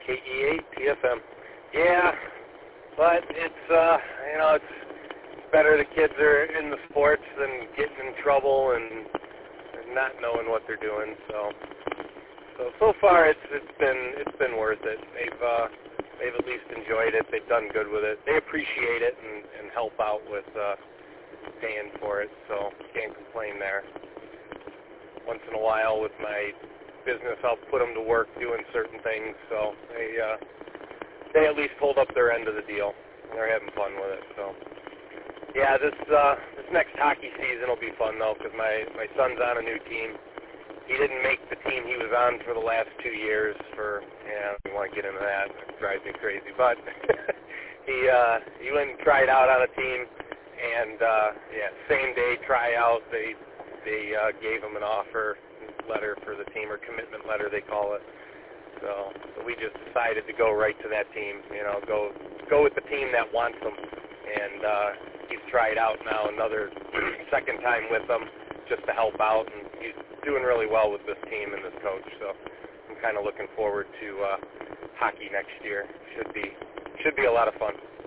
KE8 TFM. Yeah, but it's it's better the kids are in the sports than getting in trouble and not knowing what they're doing. So far it's been worth it. They've at least enjoyed it. They've done good with it. They appreciate it and help out with paying for it. So can't complain there. Once in a while with my business, I'll put them to work doing certain things. So they at least hold up their end of the deal. They're having fun with it. So yeah, this next hockey season will be fun though, because my son's on a new team. He didn't make the team he was on for the last 2 years I don't want to get into that. It drives me crazy. But he went and tried out on a team, and same day tryout, they gave him an offer letter for the team, or commitment letter they call it. So we just decided to go right to that team. Go with the team that wants him, and he's tried out now another second time with them just to help out, and he's doing really well with this team and this coach. So I'm kind of looking forward to hockey next year. Should be a lot of fun.